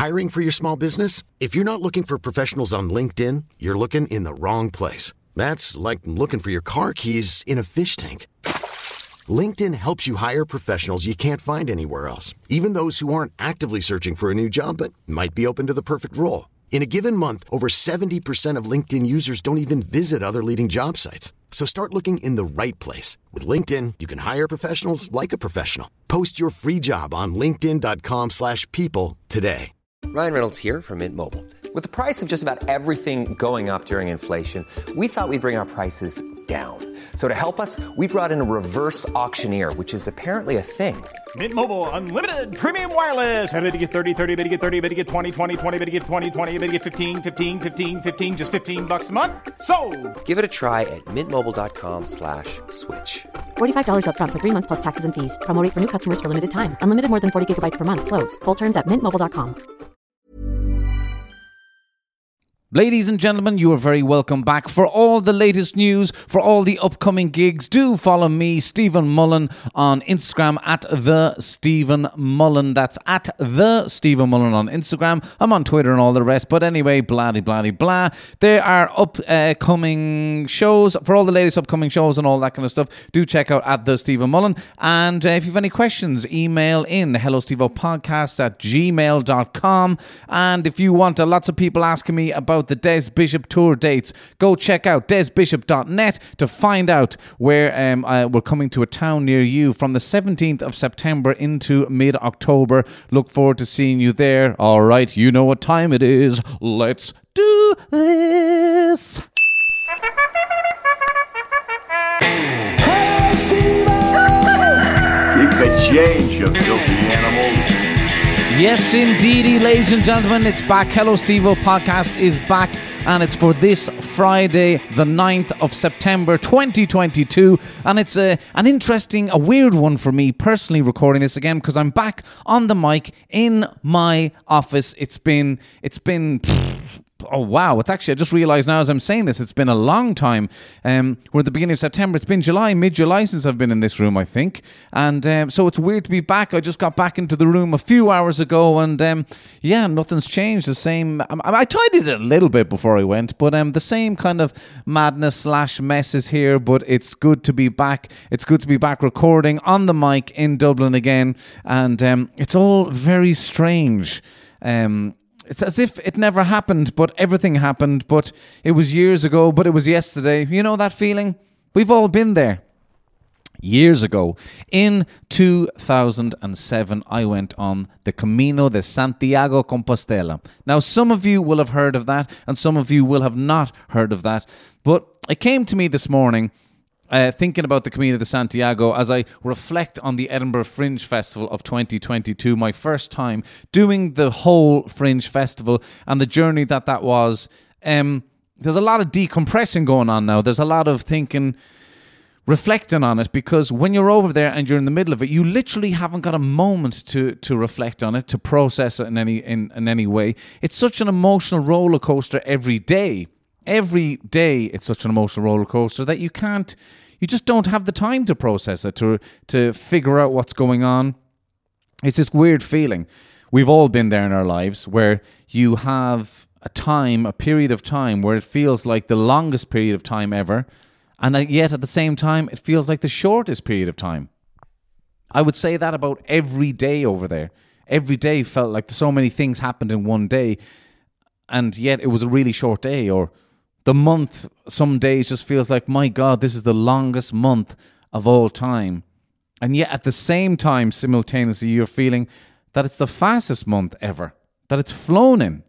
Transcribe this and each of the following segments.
Hiring for your small business? If you're not looking for professionals on LinkedIn, you're looking in the wrong place. That's like looking for your car keys in a fish tank. LinkedIn helps you hire professionals you can't find anywhere else, even those who aren't actively searching for a new job but might be open to the perfect role. In a given month, over 70% of LinkedIn users don't even visit other leading job sites. So start looking in the right place. With LinkedIn, you can hire professionals like a professional. Post your free job on linkedin.com/people today. Ryan Reynolds here from Mint Mobile. With the price of just about everything going up during inflation, we thought we'd bring our prices down. So to help us, we brought in a reverse auctioneer, which is apparently a thing. Mint Mobile Unlimited Premium Wireless. How to get 30, 30, bit to get 30, bit to get 20, 20, 20, bit to get 20, 20, bit to get 15, 15, 15, 15, just $15 a month? Sold! Give it a try at mintmobile.com/switch. $45 up front for 3 months plus taxes and fees. Promo rate for new customers for limited time. Unlimited more than 40 gigabytes per month. Slows full terms at mintmobile.com. Ladies and gentlemen, you are very welcome back. For all the latest news, for all the upcoming gigs, do follow me, Stephen Mullen, on Instagram at The Stephen Mullen. That's at The Stephen Mullen on Instagram. I'm on Twitter and all the rest. But anyway, blah, blah, blah. There are upcoming shows. For all the latest upcoming shows and all that kind of stuff, do check out at The Stephen Mullen. And if you have any questions, email in hellostevopodcast@gmail.com. And if you want, lots of people asking me about the Des Bishop tour dates, go check out desbishop.net to find out where we're coming to a town near you from the 17th of September into mid-October. Look forward to seeing you there. All right, you know what time it is. Let's do this. Hey, Steve-O! Keep the change, you filthy animal. Yes, indeedy, ladies and gentlemen, it's back. Hello, Steve-O podcast is back, and it's for this Friday, the 9th of September, 2022, and it's a weird one for me personally recording this again, because I'm back on the mic in my office. It's been oh wow, it's actually, I just realised now as I'm saying this, it's been a long time. We're at the beginning of September. It's been mid-July since I've been in this room, I think. And so it's weird to be back. I just got back into the room a few hours ago, and nothing's changed. The same, I tidied it a little bit before I went, but the same kind of madness / mess is here, but it's good to be back. It's good to be back recording on the mic in Dublin again, and it's all very strange. It's as if it never happened, but everything happened, but it was years ago, but it was yesterday. You know that feeling? We've all been there. Years ago, in 2007, I went on the Camino de Santiago Compostela. Now, some of you will have heard of that, and some of you will have not heard of that, but it came to me this morning, thinking about the Camino de Santiago as I reflect on the Edinburgh Fringe Festival of 2022, my first time doing the whole Fringe Festival and the journey that was. There's a lot of decompressing going on now. There's a lot of thinking, reflecting on it, because when you're over there and you're in the middle of it, you literally haven't got a moment to reflect on it, to process it in any way. It's such an emotional roller coaster every day. Every day it's such an emotional roller coaster that you just don't have the time to process it, to figure out what's going on. It's this weird feeling. We've all been there in our lives where you have a period of time where it feels like the longest period of time ever, and yet at the same time it feels like the shortest period of time. I would say that about every day over there. Every day felt like so many things happened in one day, and yet it was a really short day. Or the month, some days just feels like, my God, this is the longest month of all time. And yet at the same time, simultaneously, you're feeling that it's the fastest month ever, that it's flown in.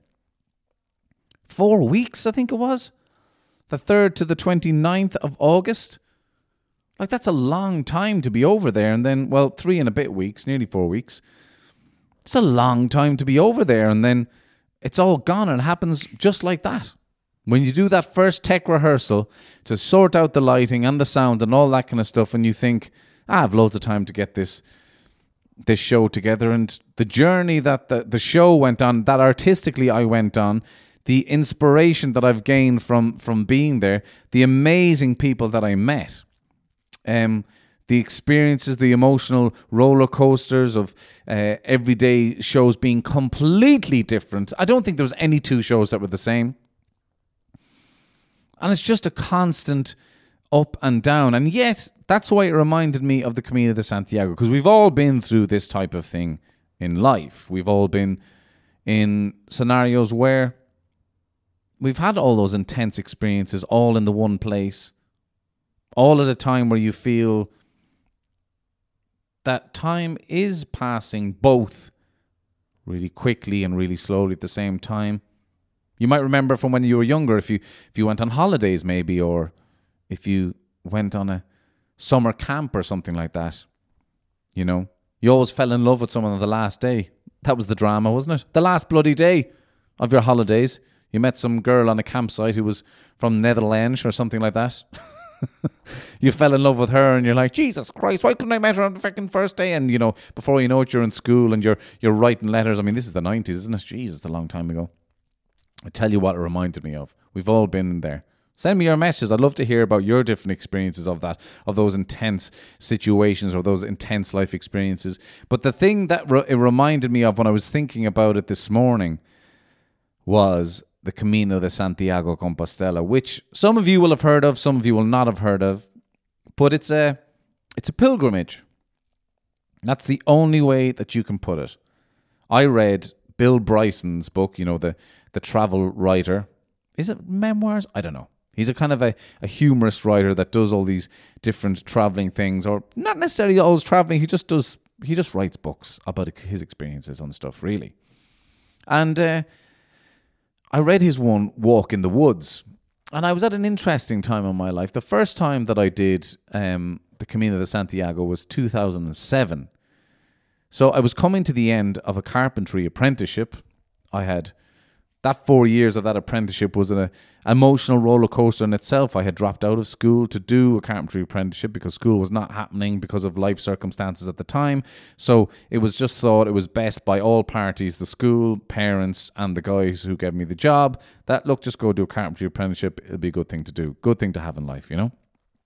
4 weeks, I think it was. The 3rd to the 29th of August. Like, that's a long time to be over there. And then, 3 and a bit weeks, nearly 4 weeks. It's a long time to be over there. And then it's all gone, and it happens just like that. When you do that first tech rehearsal to sort out the lighting and the sound and all that kind of stuff, and you think, I have loads of time to get this show together, and the journey that the show went on, that artistically I went on, the inspiration that I've gained from being there, the amazing people that I met, the experiences, the emotional roller coasters of everyday shows being completely different. I don't think there was any two shows that were the same. And it's just a constant up and down. And yet, that's why it reminded me of the Camino de Santiago, because we've all been through this type of thing in life. We've all been in scenarios where we've had all those intense experiences all in the one place, all at a time where you feel that time is passing both really quickly and really slowly at the same time. You might remember from when you were younger, if you went on holidays maybe, or if you went on a summer camp or something like that. You know, you always fell in love with someone on the last day. That was the drama, wasn't it? The last bloody day of your holidays. You met some girl on a campsite who was from Netherlands or something like that. You fell in love with her and you're like, Jesus Christ, why couldn't I met her on the fucking first day? And, you know, before you know it, you're in school and you're writing letters. I mean, this is the 90s, isn't it? Jesus, a long time ago. I tell you what it reminded me of. We've all been there. Send me your messages. I'd love to hear about your different experiences of that, of those intense situations or those intense life experiences. But the thing that it reminded me of when I was thinking about it this morning was the Camino de Santiago Compostela, which some of you will have heard of, some of you will not have heard of, but it's a pilgrimage. That's the only way that you can put it. I read Bill Bryson's book, you know, the travel writer. Is it memoirs? I don't know. He's a kind of a humorous writer that does all these different traveling things, or not necessarily always traveling. He just writes books about his experiences on stuff, really. And I read his one, Walk in the Woods, and I was at an interesting time in my life. The first time that I did the Camino de Santiago was 2007. So I was coming to the end of a carpentry apprenticeship. I had that 4 years of that apprenticeship was an emotional roller coaster in itself. I had dropped out of school to do a carpentry apprenticeship because school was not happening because of life circumstances at the time. So it was just thought it was best by all parties, the school, parents, and the guys who gave me the job, that, look, just go do a carpentry apprenticeship. It'll be a good thing to do. Good thing to have in life, you know?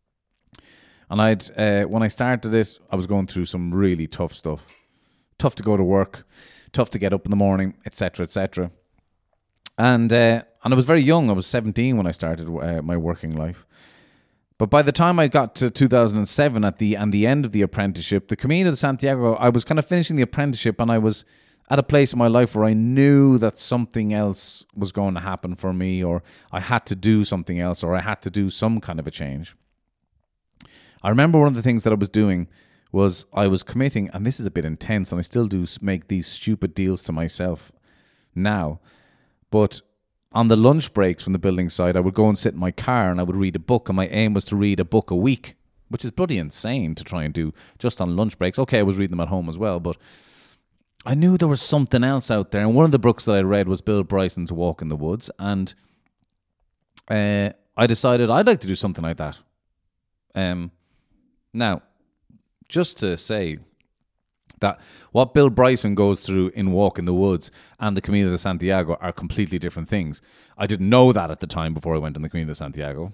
And when I started it, I was going through some really tough stuff. Tough to go to work, tough to get up in the morning, etc., etc. And I was very young. I was 17 when I started my working life. But by the time I got to 2007 at the end of the apprenticeship, the Camino de Santiago, I was kind of finishing the apprenticeship, and I was at a place in my life where I knew that something else was going to happen for me, or I had to do something else, or I had to do some kind of a change. I remember one of the things that I was doing was I was committing, and this is a bit intense, and I still do make these stupid deals to myself now, but on the lunch breaks from the building site, I would go and sit in my car and I would read a book, and my aim was to read a book a week, which is bloody insane to try and do just on lunch breaks. Okay, I was reading them at home as well, but I knew there was something else out there. And one of the books that I read was Bill Bryson's Walk in the Woods, and I decided I'd like to do something like that. Now, just to say that what Bill Bryson goes through in Walk in the Woods and the Camino de Santiago are completely different things. I didn't know that at the time before I went on the Camino de Santiago.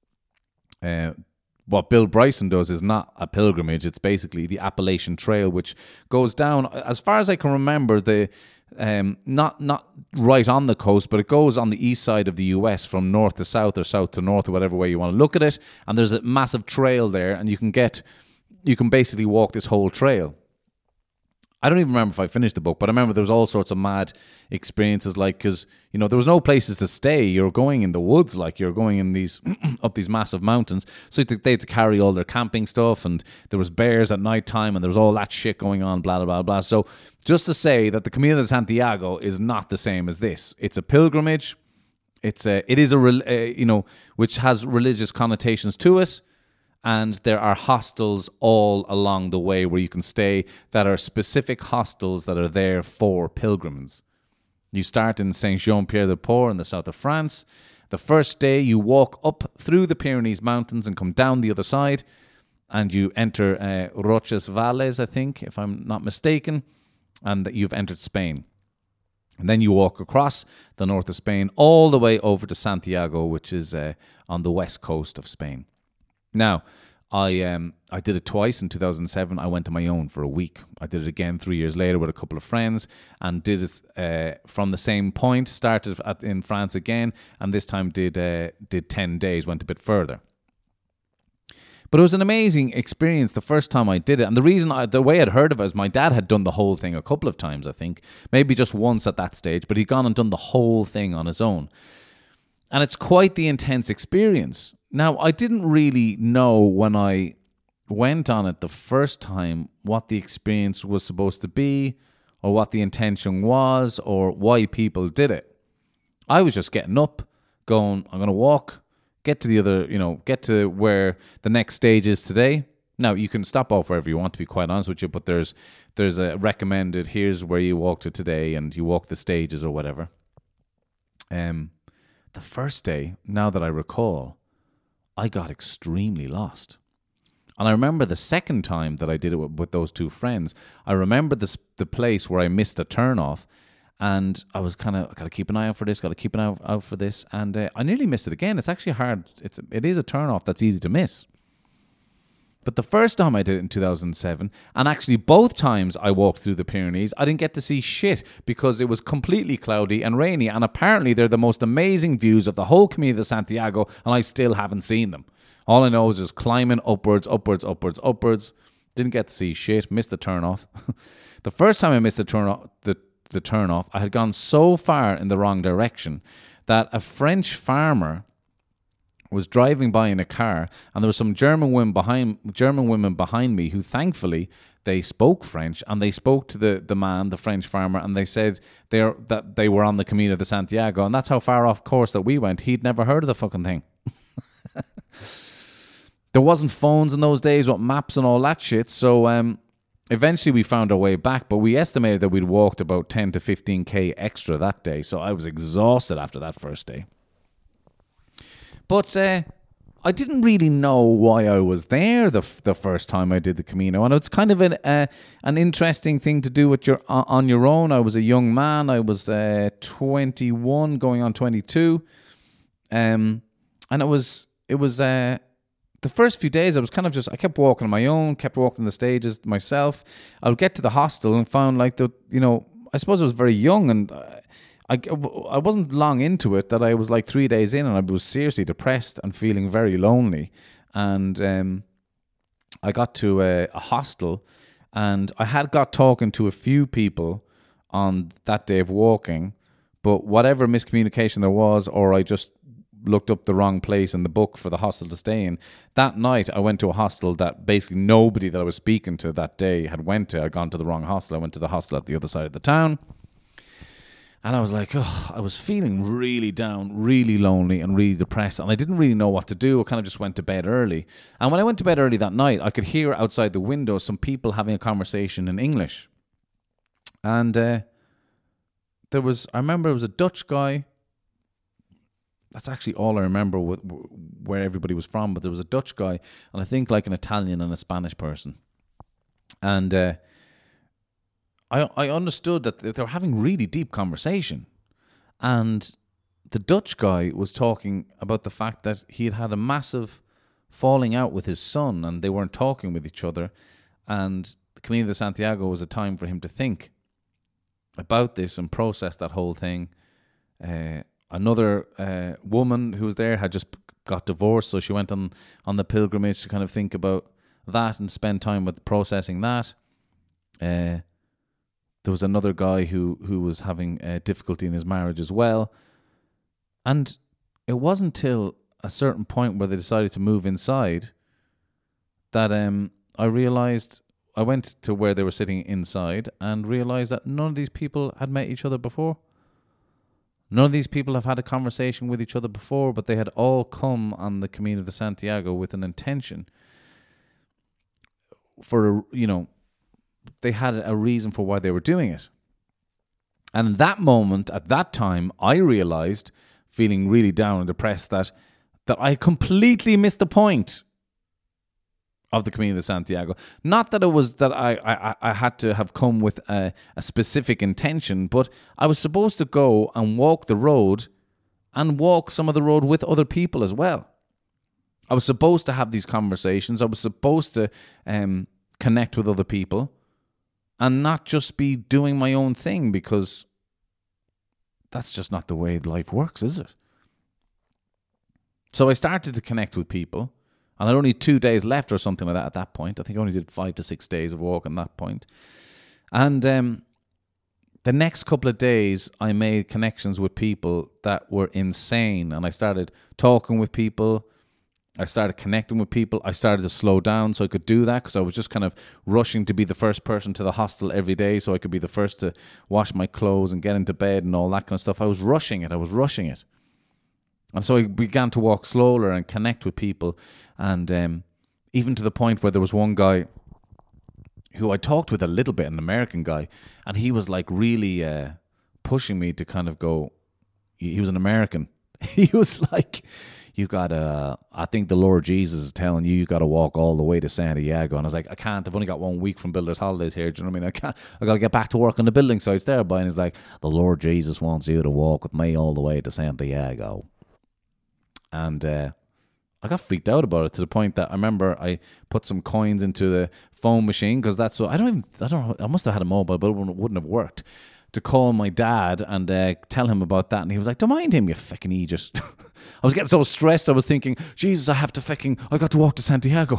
What Bill Bryson does is not a pilgrimage. It's basically the Appalachian Trail, which goes down, as far as I can remember, not right on the coast, but it goes on the east side of the US from north to south or south to north, or whatever way you want to look at it. And there's a massive trail there, and you can basically walk this whole trail. I don't even remember if I finished the book, but I remember there was all sorts of mad experiences, like, because, you know, there was no places to stay. You're going in the woods, like, you're going in these up these massive mountains. So they had to carry all their camping stuff, and there was bears at night time, and there was all that shit going on, blah, blah, blah, blah. So just to say that the Camino de Santiago is not the same as this. It's a pilgrimage. It is which has religious connotations to it. And there are hostels all along the way where you can stay that are specific hostels that are there for pilgrims. You start in Saint-Jean-Pied-de-Port in the south of France. The first day you walk up through the Pyrenees Mountains and come down the other side, and you enter Rochesvalles, I think, if I'm not mistaken, and you've entered Spain. And then you walk across the north of Spain all the way over to Santiago, which is on the west coast of Spain. Now, I did it twice in 2007. I went on my own for a week. I did it again 3 years later with a couple of friends and did it from the same point. Started in France again, and this time did 10 days, went a bit further. But it was an amazing experience the first time I did it. And the way I'd heard of it is my dad had done the whole thing a couple of times, I think. Maybe just once at that stage, but he'd gone and done the whole thing on his own. And it's quite the intense experience. Now, I didn't really know when I went on it the first time what the experience was supposed to be or what the intention was or why people did it. I was just getting up, going, I'm going to walk, get to where the next stage is today. Now, you can stop off wherever you want, to be quite honest with you, but there's a recommended, here's where you walk to today, and you walk the stages or whatever. The first day, now that I recall, I got extremely lost. And I remember the second time that I did it with those two friends, I remember the place where I missed a turn-off, and I was kind of, got to keep an eye out for this, out for this, and I nearly missed it again. It's actually hard. It is a turn-off that's easy to miss. But the first time I did it in 2007, and actually both times I walked through the Pyrenees, I didn't get to see shit because it was completely cloudy and rainy, and apparently they're the most amazing views of the whole Camino de Santiago, and I still haven't seen them. All I know is just climbing upwards. Didn't get to see shit, missed the turn-off. The first time I missed the turn-off, I had gone so far in the wrong direction that a French farmer was driving by in a car, and there were some German women behind me who, thankfully, they spoke French, and they spoke to the French farmer, and they said that they were on the Camino de Santiago, and that's how far off course that we went. He'd never heard of the fucking thing. There wasn't phones in those days with maps and all that shit, so eventually we found our way back, but we estimated that we'd walked about 10 to 15k extra that day, so I was exhausted after that first day. But I didn't really know why I was there the first time I did the Camino, and it's kind of an interesting thing to do on your own. I was a young man. I was 21, going on 22, and it was the first few days I was kind of I kept walking on my own, kept walking the stages myself. I would get to the hostel and found I suppose I was very young, and I wasn't long into it that I was like 3 days in, and I was seriously depressed and feeling very lonely. And I got to a hostel, and I had got talking to a few people on that day of walking, but whatever miscommunication there was, or I just looked up the wrong place in the book for the hostel to stay in. That night I went to a hostel that basically nobody that I was speaking to that day had went to. I'd gone to the wrong hostel. I went to the hostel at the other side of the town. And I was like, I was feeling really down, really lonely and really depressed. And I didn't really know what to do. I kind of just went to bed early. And when I went to bed early that night, I could hear outside the window some people having a conversation in English. And I remember it was a Dutch guy. That's actually all I remember where everybody was from. But there was a Dutch guy, and I think like an Italian and a Spanish person. And I understood that they were having really deep conversation. And the Dutch guy was talking about the fact that he had had a massive falling out with his son, and they weren't talking with each other. And the Camino de Santiago was a time for him to think about this and process that whole thing. Another woman who was there had just got divorced, so she went on the pilgrimage to kind of think about that and spend time with processing that. There was another guy who was having difficulty in his marriage as well. And it wasn't till a certain point where they decided to move inside that I realized, I went to where they were sitting inside and realized that none of these people had met each other before. None of these people have had a conversation with each other before, but they had all come on the Camino de Santiago with an intention for, they had a reason for why they were doing it. And in that moment, at that time, I realized, feeling really down and depressed, that I completely missed the point of the Camino de Santiago. Not that it was that I had to have come with a specific intention, but I was supposed to go and walk the road and walk some of the road with other people as well. I was supposed to have these conversations. I was supposed to connect with other people and not just be doing my own thing, because that's just not the way life works, is it? So I started to connect with people, and I had only 2 days left or something like that at that point. I think I only did 5 to 6 days of walk at that point. And the next couple of days, I made connections with people that were insane, and I started talking with people. I started connecting with people. I started to slow down so I could do that, because I was just kind of rushing to be the first person to the hostel every day so I could be the first to wash my clothes and get into bed and all that kind of stuff. I was rushing it. And so I began to walk slower and connect with people. And even to the point where there was one guy who I talked with a little bit, an American guy, and he was like really pushing me to kind of go. He was an American. He was like, you gotta, I think the Lord Jesus is telling you gotta walk all the way to Santiago. And I was like, I can't, I've only got 1 week from Builders Holidays here. Do you know what I mean? I gotta get back to work on the building sites there. And he's like, the Lord Jesus wants you to walk with me all the way to Santiago. And I got freaked out about it, to the point that I remember I put some coins into the phone machine, because that's what, I must have had a mobile, but it wouldn't have worked, to call my dad and tell him about that. And he was like, don't mind him, you fucking idiot. I was getting so stressed, I was thinking, Jesus, I got to walk to Santiago.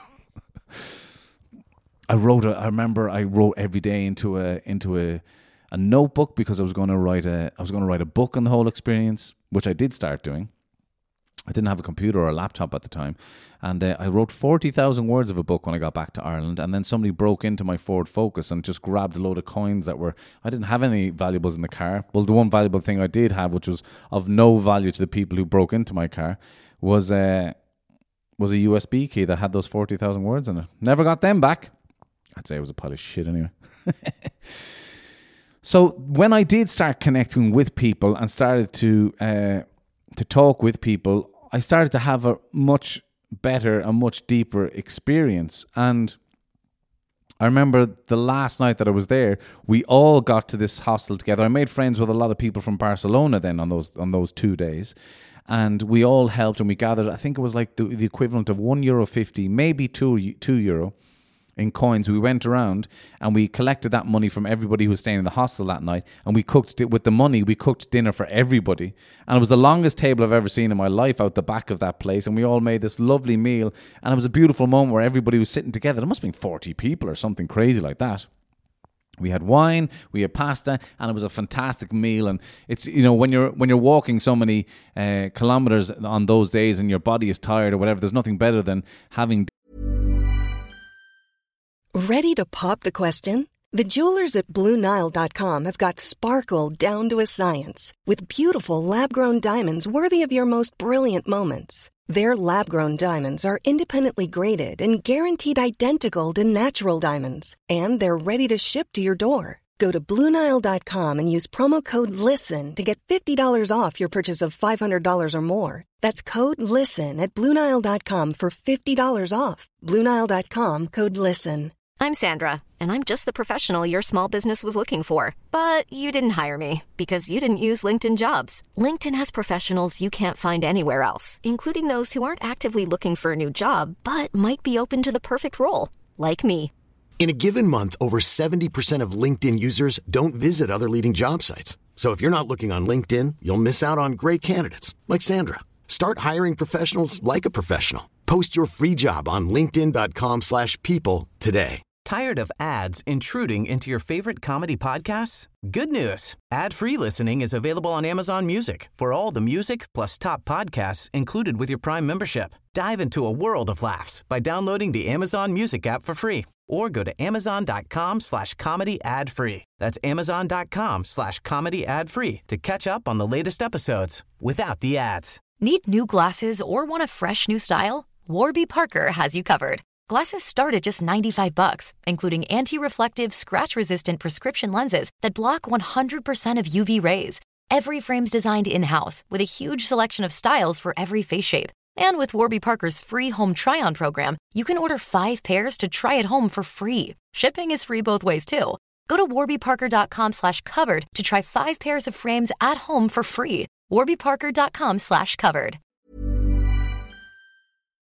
I remember I wrote every day into a notebook, because I was going to write a book on the whole experience, which I did start doing. I didn't have a computer or a laptop at the time. And I wrote 40,000 words of a book when I got back to Ireland. And then somebody broke into my Ford Focus and just grabbed a load of coins that were... I didn't have any valuables in the car. Well, the one valuable thing I did have, which was of no value to the people who broke into my car, was a USB key that had those 40,000 words in it. Never got them back. I'd say it was a pile of shit anyway. So when I did start connecting with people and started to talk with people, I started to have a much better, a much deeper experience. And I remember the last night that I was there, we all got to this hostel together. I made friends with a lot of people from Barcelona then on those 2 days. And we all helped, and we gathered, I think it was like the equivalent of €1.50, maybe €2 in coins. We went around and we collected that money from everybody who was staying in the hostel that night, and we cooked it with the money. We cooked dinner for everybody, and it was the longest table I've ever seen in my life out the back of that place. And we all made this lovely meal, and it was a beautiful moment where everybody was sitting together. There must have been 40 people or something crazy like that. We had wine, we had pasta, and it was a fantastic meal. And it's, you know, when you're walking so many kilometers on those days and your body is tired or whatever, there's nothing better than having. Ready to pop the question? The jewelers at BlueNile.com have got sparkle down to a science with beautiful lab-grown diamonds worthy of your most brilliant moments. Their lab-grown diamonds are independently graded and guaranteed identical to natural diamonds, and they're ready to ship to your door. Go to BlueNile.com and use promo code LISTEN to get $50 off your purchase of $500 or more. That's code LISTEN at BlueNile.com for $50 off. BlueNile.com, code LISTEN. I'm Sandra, and I'm just the professional your small business was looking for. But you didn't hire me because you didn't use LinkedIn Jobs. LinkedIn has professionals you can't find anywhere else, including those who aren't actively looking for a new job, but might be open to the perfect role, like me. In a given month, over 70% of LinkedIn users don't visit other leading job sites. So if you're not looking on LinkedIn, you'll miss out on great candidates like Sandra. Start hiring professionals like a professional. Post your free job on linkedin.com/people today. Tired of ads intruding into your favorite comedy podcasts? Good news. Ad-free listening is available on Amazon Music for all the music plus top podcasts included with your Prime membership. Dive into a world of laughs by downloading the Amazon Music app for free or go to amazon.com/comedy ad-free. That's amazon.com/comedy ad-free to catch up on the latest episodes without the ads. Need new glasses or want a fresh new style? Warby Parker has you covered. Glasses start at just $95, including anti-reflective, scratch-resistant prescription lenses that block 100% of UV rays. Every frame's designed in-house with a huge selection of styles for every face shape. And with Warby Parker's free home try-on program, you can order 5 pairs to try at home for free. Shipping is free both ways, too. Go to warbyparker.com/covered to try 5 pairs of frames at home for free. warbyparker.com/covered.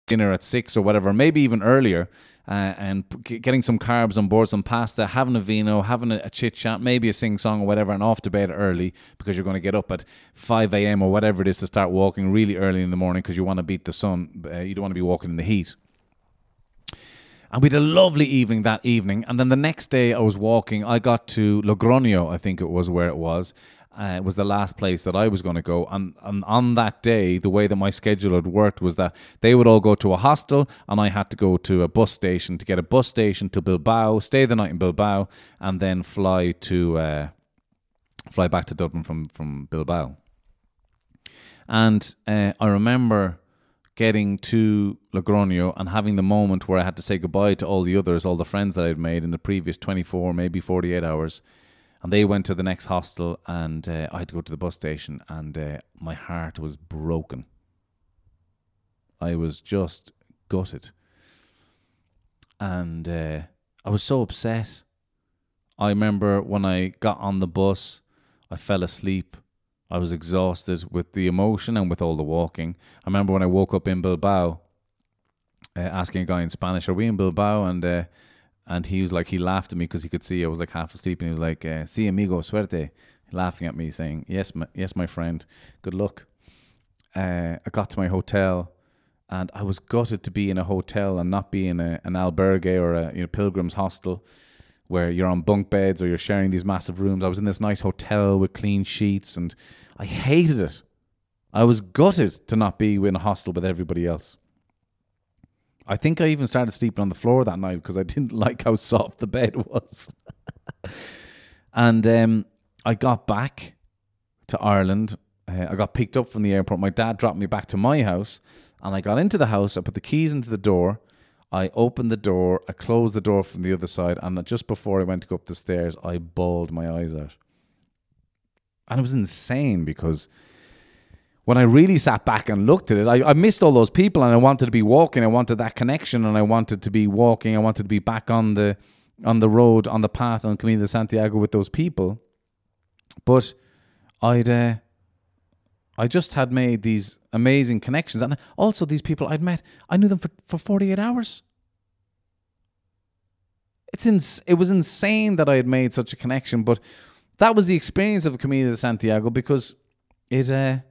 dinner at 6 or whatever, maybe even earlier, and getting some carbs on board, some pasta, having a vino, having a chit chat, maybe a sing song or whatever, and off to bed early because you're going to get up at 5 a.m. or whatever it is to start walking really early in the morning because you want to beat the sun. You don't want to be walking in the heat. And we had a lovely evening that evening. And then the next day I was walking. I got to Logroño, I think it was where it was. It was the last place that I was going to go. And on that day, the way that my schedule had worked was that they would all go to a hostel and I had to go to a bus station to get a bus station to Bilbao, stay the night in Bilbao, and then fly back to Dublin from Bilbao. And I remember getting to Logroño and having the moment where I had to say goodbye to all the others, all the friends that I'd made in the previous 24, maybe 48 hours. And they went to the next hostel and I had to go to the bus station and my heart was broken. I was just gutted. And I was so upset. I remember when I got on the bus, I fell asleep. I was exhausted with the emotion and with all the walking. I remember when I woke up in Bilbao, asking a guy in Spanish, "Are we in Bilbao?" And he was like, he laughed at me because he could see I was like half asleep, and he was like, "Sí, amigo, suerte," laughing at me, saying, "Yes, my friend, good luck." I got to my hotel, and I was gutted to be in a hotel and not be in an albergue or a pilgrim's hostel, where you're on bunk beds or you're sharing these massive rooms. I was in this nice hotel with clean sheets and I hated it. I was gutted to not be in a hostel with everybody else. I think I even started sleeping on the floor that night because I didn't like how soft the bed was. And I got back to Ireland. I got picked up from the airport. My dad dropped me back to my house and I got into the house. I put the keys into the door. I opened the door, I closed the door from the other side, and just before I went to go up the stairs, I bawled my eyes out. And it was insane because when I really sat back and looked at it, I missed all those people and I wanted to be walking. I wanted that connection and I wanted to be walking. I wanted to be back on the road, on the path on Camino de Santiago with those people. But I just had made these amazing connections. And also these people I'd met, I knew them for 48 hours. It was insane that I had made such a connection, but that was the experience of Camino de Santiago because it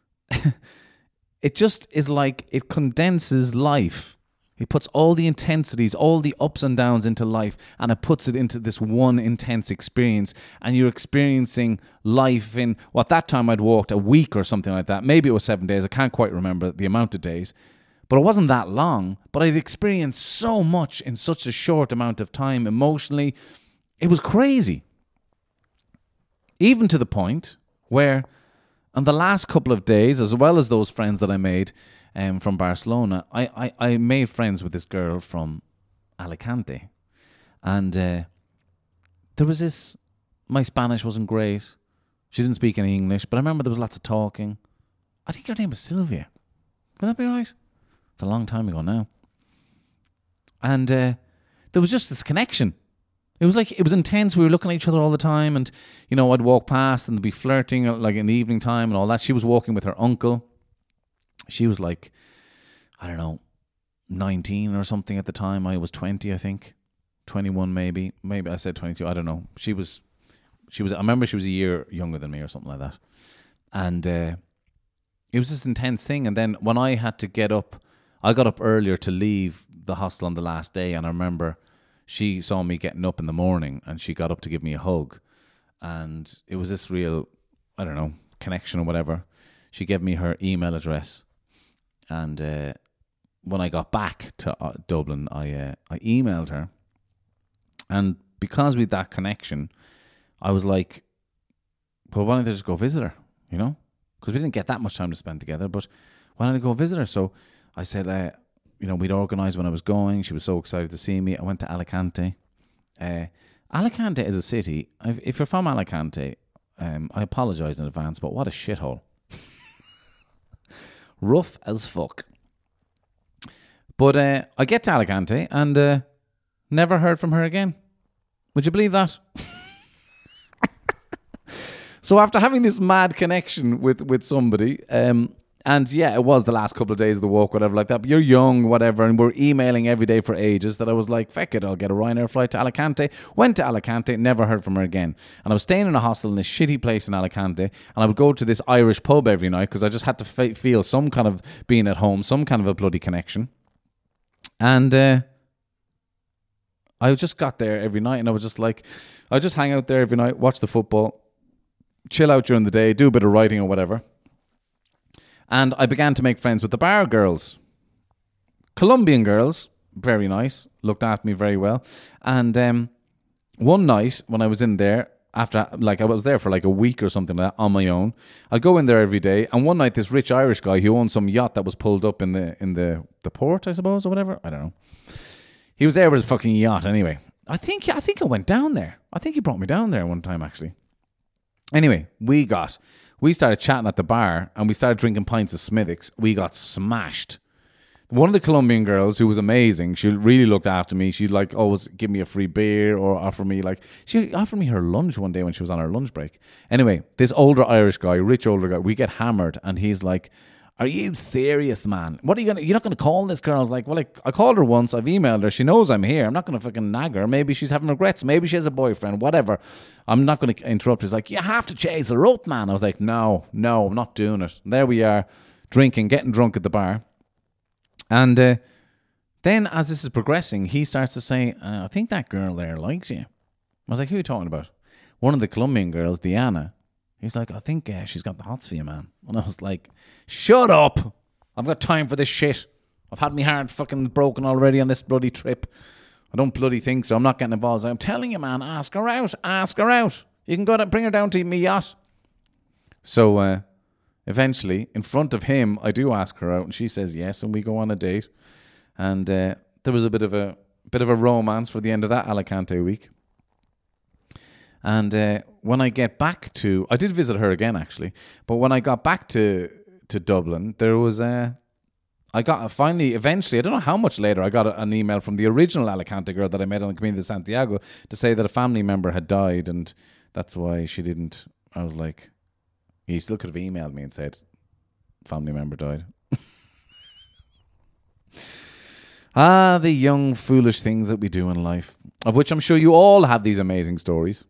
just is like it condenses life. It puts all the intensities, all the ups and downs into life, and it puts it into this one intense experience. And you're experiencing life in, what that time I'd walked a week or something like that. Maybe it was 7 days. I can't quite remember the amount of days. But it wasn't that long. But I'd experienced so much in such a short amount of time emotionally. It was crazy. Even to the point where on the last couple of days, as well as those friends that I made from Barcelona, I made friends with this girl from Alicante. And there was this, my Spanish wasn't great. She didn't speak any English, but I remember there was lots of talking. I think her name was Sylvia. Would that be right? It's a long time ago now. And there was just this connection. It was intense. We were looking at each other all the time, and I'd walk past and they'd be flirting like in the evening time and all that. She was walking with her uncle. She was like, I don't know, 19 or something at the time. I was 20, I think. 21 maybe. Maybe I said 22. I don't know. She was. I remember she was a year younger than me or something like that. And it was this intense thing. And then when I had to get up, I got up earlier to leave the hostel on the last day. And I remember she saw me getting up in the morning and she got up to give me a hug. And it was this real, I don't know, connection or whatever. She gave me her email address. And when I got back to Dublin, I emailed her. And because we had that connection, I was like, well, why don't I just go visit her, Because we didn't get that much time to spend together, but why don't I go visit her? So I said, we'd organised when I was going. She was so excited to see me. I went to Alicante. Alicante is a city. If you're from Alicante, I apologise in advance, but what a shithole. Rough as fuck. But I get to Alicante and never heard from her again. Would you believe that? So after having this mad connection with somebody, And yeah, it was the last couple of days of the walk, whatever like that. But you're young, whatever, and we're emailing every day for ages that I was like, feck it, I'll get a Ryanair flight to Alicante. Went to Alicante, never heard from her again. And I was staying in a hostel in a shitty place in Alicante, and I would go to this Irish pub every night because I just had to feel some kind of being at home, some kind of a bloody connection. And I just got there every night, and I was just like, I would just hang out there every night, watch the football, chill out during the day, do a bit of writing or whatever. And I began to make friends with the bar girls. Colombian girls, very nice, looked after me very well. And one night when I was in there, after like I was there for like a week or something like that on my own, I'd go in there every day. And one night this rich Irish guy who owned some yacht that was pulled up in the port, I suppose, or whatever. I don't know. He was there with his fucking yacht anyway. I think I went down there. I think he brought me down there one time actually. Anyway, we started chatting at the bar and we started drinking pints of Smithwick's. We got smashed. One of the Colombian girls, who was amazing, she really looked after me. She'd like always give me a free beer or offer me she offered me her lunch one day when she was on her lunch break. Anyway, this older Irish guy, rich older guy, we get hammered and he's like, "Are you serious, man? You're not going to call this girl?" I was like, well, I called her once. I've emailed her. She knows I'm here. I'm not going to fucking nag her. Maybe she's having regrets. Maybe she has a boyfriend, whatever. I'm not going to interrupt her. She's like, "You have to chase her up, man." I was like, no, I'm not doing it. And there we are, drinking, getting drunk at the bar. And then as this is progressing, he starts to say, "I think that girl there likes you." I was like, "Who are you talking about?" One of the Colombian girls, Diana. He's like, "I think she's got the hots for you, man." And I was like, "Shut up. I've got time for this shit. I've had my heart fucking broken already on this bloody trip. I don't bloody think so. I'm not getting involved." I'm telling you, man, ask her out. You can go to bring her down to me yacht. So eventually, in front of him, I do ask her out, and she says yes, and we go on a date. And there was a bit of a romance for the end of that Alicante week. And when I get back to... I did visit her again, actually. But when I got back to Dublin, there was... eventually, I don't know how much later, I got an email from the original Alicante girl that I met on the Camino de Santiago to say that a family member had died, and that's why she didn't... I was like... He still could have emailed me and said, "Family member died." The young, foolish things that we do in life, of which I'm sure you all have these amazing stories.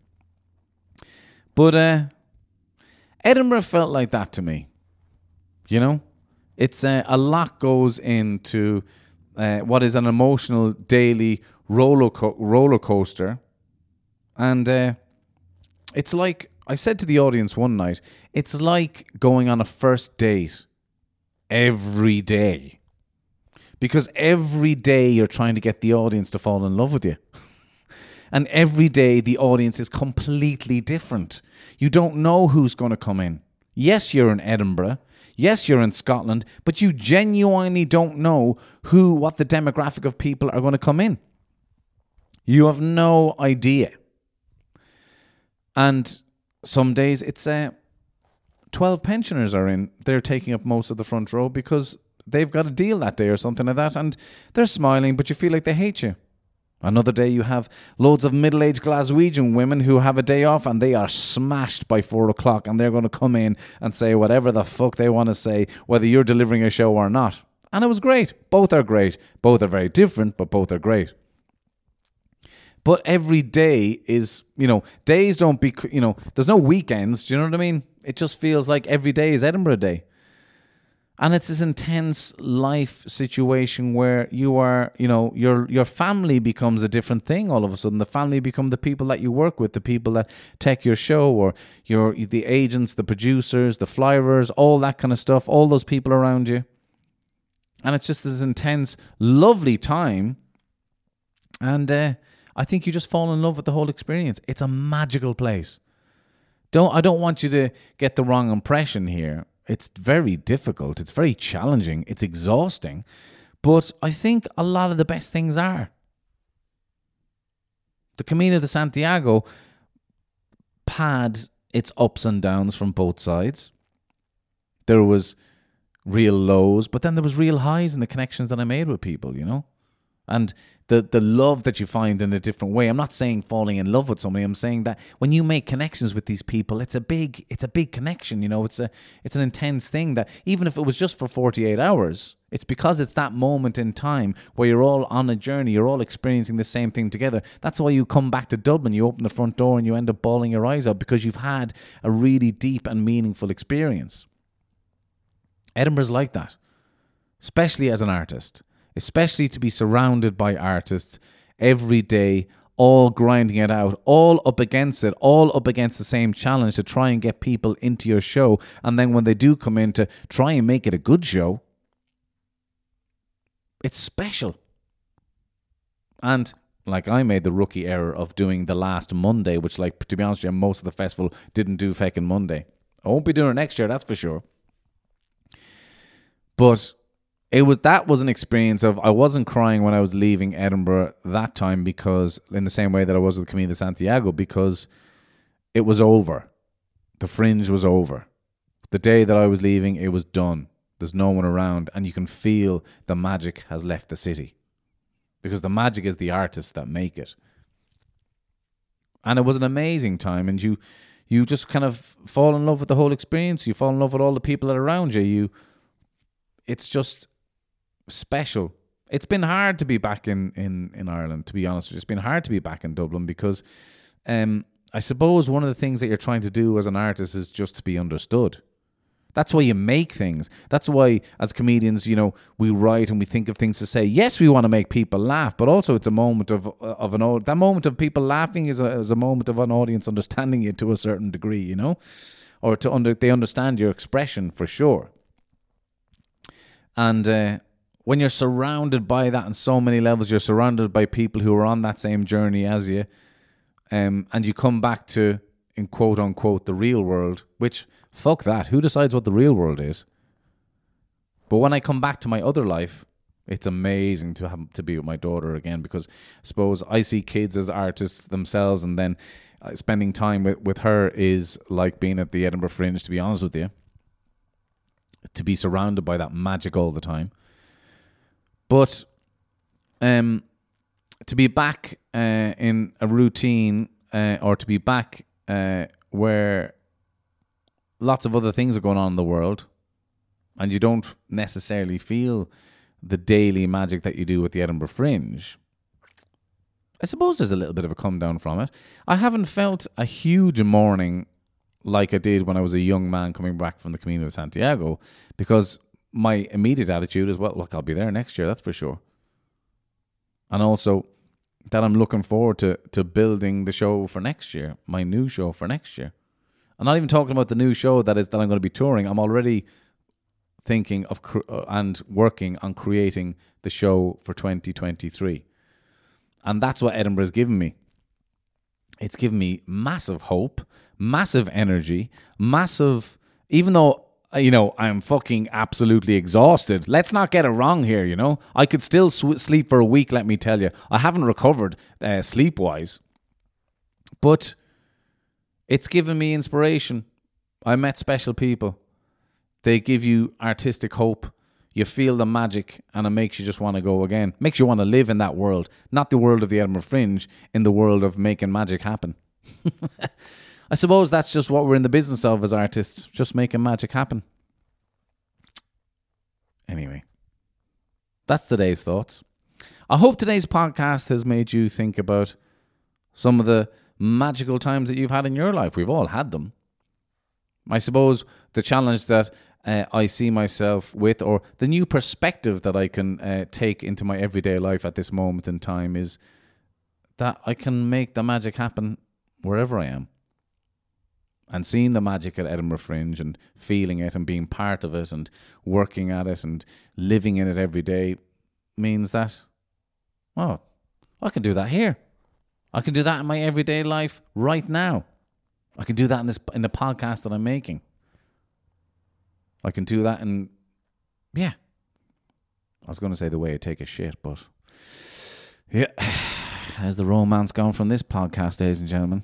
But Edinburgh felt like that to me. You know? It's a lot goes into what is an emotional daily roller coaster. And it's like, I said to the audience one night, it's like going on a first date every day. Because every day you're trying to get the audience to fall in love with you. And every day the audience is completely different. You don't know who's going to come in. Yes, you're in Edinburgh. Yes, you're in Scotland. But you genuinely don't know what the demographic of people are going to come in. You have no idea. And some days it's 12 pensioners are in. They're taking up most of the front row because they've got a deal that day or something like that. And they're smiling, but you feel like they hate you. Another day you have loads of middle-aged Glaswegian women who have a day off and they are smashed by 4 o'clock and they're going to come in and say whatever the fuck they want to say, whether you're delivering a show or not. And it was great. Both are great. Both are very different, but both are great. But every day is, days don't be, there's no weekends. Do you know what I mean? It just feels like every day is Edinburgh Day. And it's this intense life situation where you are, your family becomes a different thing all of a sudden. The family become the people that you work with, the people that take your show, or the agents, the producers, the flyers, all that kind of stuff, all those people around you. And it's just this intense, lovely time. And I think you just fall in love with the whole experience. It's a magical place. I don't want you to get the wrong impression here. It's very difficult. It's very challenging. It's exhausting. But I think a lot of the best things are. The Camino de Santiago had its ups and downs from both sides. There was real lows, but then there was real highs in the connections that I made with people, And the love that you find in a different way. I'm not saying falling in love with somebody. I'm saying that when you make connections with these people, it's a big connection. It's an intense thing that even if it was just for 48 hours, it's because it's that moment in time where you're all on a journey. You're all experiencing the same thing together. That's why you come back to Dublin. You open the front door and you end up bawling your eyes out because you've had a really deep and meaningful experience. Edinburgh's like that, especially as an artist. Especially to be surrounded by artists every day, all grinding it out, all up against it, all up against the same challenge to try and get people into your show. And then when they do come in, to try and make it a good show, it's special. And like, I made the rookie error of doing the last Monday, which, like, to be honest with you, most of the festival didn't do feckin' Monday. I won't be doing it next year, that's for sure. But that was an experience of, I wasn't crying when I was leaving Edinburgh that time, because in the same way that I was with Camino de Santiago, because it was over. The Fringe was over. The day that I was leaving, it was done. There's no one around, and you can feel the magic has left the city, because the magic is the artists that make it. And it was an amazing time, and you just kind of fall in love with the whole experience. You fall in love with all the people that are around you. It's just special. It's been hard to be back in Ireland, to be honest with you. It's been hard to be back in Dublin because I suppose one of the things that you're trying to do as an artist is just to be understood. That's why you make things. That's why, as comedians, we write and we think of things to say. Yes, we want to make people laugh, but also it's a moment that moment of people laughing is a moment of an audience understanding you to a certain degree, or they understand your expression for sure. And when you're surrounded by that on so many levels, you're surrounded by people who are on that same journey as you, and you come back to, in quote unquote, the real world, which, fuck that, who decides what the real world is? But when I come back to my other life, it's amazing to have to be with my daughter again, because I suppose I see kids as artists themselves, and then spending time with her is like being at the Edinburgh Fringe, to be honest with you. To be surrounded by that magic all the time. But to be back in a routine, or to be back where lots of other things are going on in the world, and you don't necessarily feel the daily magic that you do with the Edinburgh Fringe, I suppose there's a little bit of a come down from it. I haven't felt a huge mourning like I did when I was a young man coming back from the Camino de Santiago, because my immediate attitude is, well, look, I'll be there next year, that's for sure. And also that I'm looking forward to building the show for next year, my new show for next year. I'm not even talking about the new show that I'm going to be touring. I'm already thinking of and working on creating the show for 2023. And that's what Edinburgh has given me. It's given me massive hope, massive energy, massive, even though, I'm fucking absolutely exhausted. Let's not get it wrong here, I could still sleep for a week, let me tell you. I haven't recovered sleep-wise. But it's given me inspiration. I met special people. They give you artistic hope. You feel the magic, and it makes you just want to go again. Makes you want to live in that world. Not the world of the Edinburgh Fringe, in the world of making magic happen. I suppose that's just what we're in the business of as artists, just making magic happen. Anyway, that's today's thoughts. I hope today's podcast has made you think about some of the magical times that you've had in your life. We've all had them. I suppose the challenge that I see myself with, or the new perspective that I can take into my everyday life at this moment in time, is that I can make the magic happen wherever I am. And seeing the magic at Edinburgh Fringe and feeling it and being part of it and working at it and living in it every day means that, I can do that here. I can do that in my everyday life right now. I can do that in the podcast that I'm making. I can do that I was going to say the way I take a shit, but yeah, there's the romance gone from this podcast, ladies and gentlemen.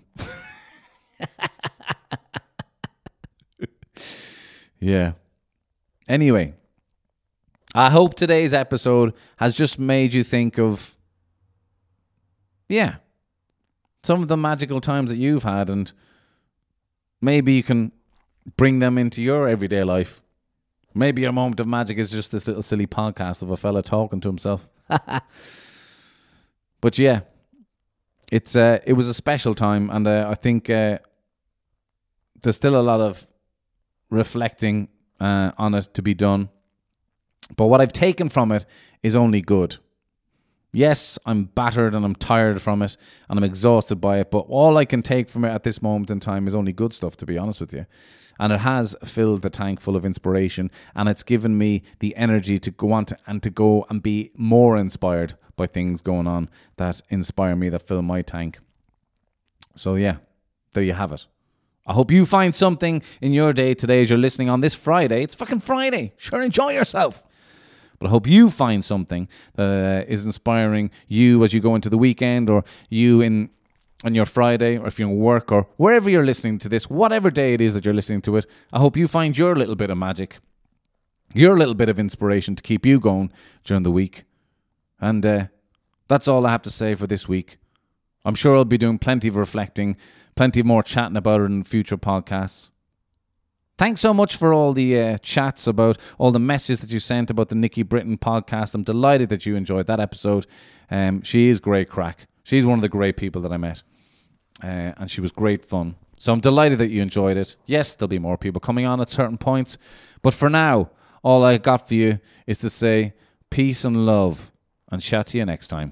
Yeah. Anyway, I hope today's episode has just made you think of yeah, some of the magical times that you've had, and maybe you can bring them into your everyday life. Maybe your moment of magic is just this little silly podcast of a fella talking to himself. But yeah, it was a special time, and I think there's still a lot of reflecting on it to be done. But what I've taken from it is only good. Yes, I'm battered and I'm tired from it and I'm exhausted by it, but all I can take from it at this moment in time is only good stuff, to be honest with you. And it has filled the tank full of inspiration, and it's given me the energy to go on to go and be more inspired by things going on that inspire me, that fill my tank. So yeah, there you have it. I hope you find something in your day today as you're listening on this Friday. It's fucking Friday. Sure, enjoy yourself. But I hope you find something that is inspiring you as you go into the weekend, or you on your Friday, or if you're in work, or wherever you're listening to this, whatever day it is that you're listening to it. I hope you find your little bit of magic, your little bit of inspiration to keep you going during the week. And that's all I have to say for this week. I'm sure I'll be doing plenty of reflecting, plenty more chatting about it in future podcasts. Thanks so much for all the chats, about all the messages that you sent about the Nikki Britton podcast. I'm delighted that you enjoyed that episode. She is great crack. She's one of the great people that I met. And she was great fun. So I'm delighted that you enjoyed it. Yes, there'll be more people coming on at certain points. But for now, all I got for you is to say peace and love, and chat to you next time.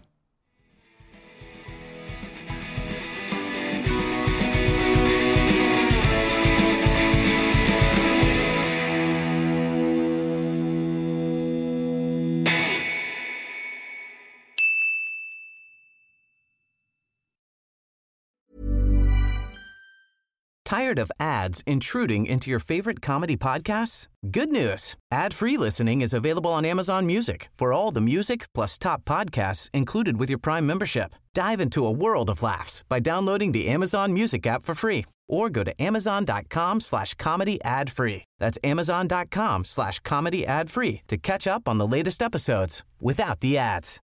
Tired of ads intruding into your favorite comedy podcasts? Good news. Ad-free listening is available on Amazon Music for all the music plus top podcasts included with your Prime membership. Dive into a world of laughs by downloading the Amazon Music app for free, or go to amazon.com/comedy ad-free. That's amazon.com/comedy ad-free to catch up on the latest episodes without the ads.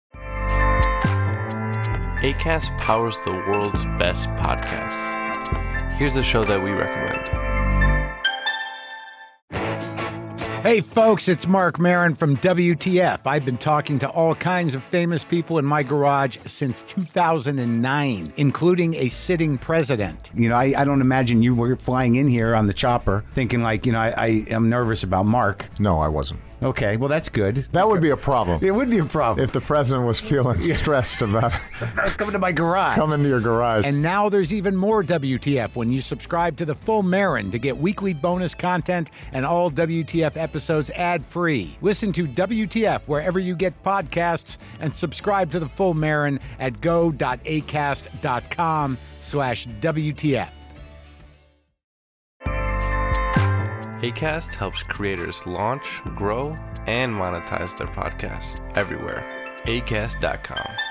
Acast powers the world's best podcasts. Here's a show that we recommend. Hey folks, it's Mark Maron from WTF. I've been talking to all kinds of famous people in my garage since 2009, including a sitting president. You know, I don't imagine you were flying in here on the chopper thinking like, you know, I am nervous about Mark. No, I wasn't. Okay, well, that's good. That would be a problem. It would be a problem. If the president was feeling stressed about coming to my garage. Coming to your garage. And now there's even more WTF when you subscribe to The Full Marin to get weekly bonus content and all WTF episodes ad-free. Listen to WTF wherever you get podcasts, and subscribe to The Full Marin at go.acast.com/WTF. Acast helps creators launch, grow, and monetize their podcasts everywhere. Acast.com.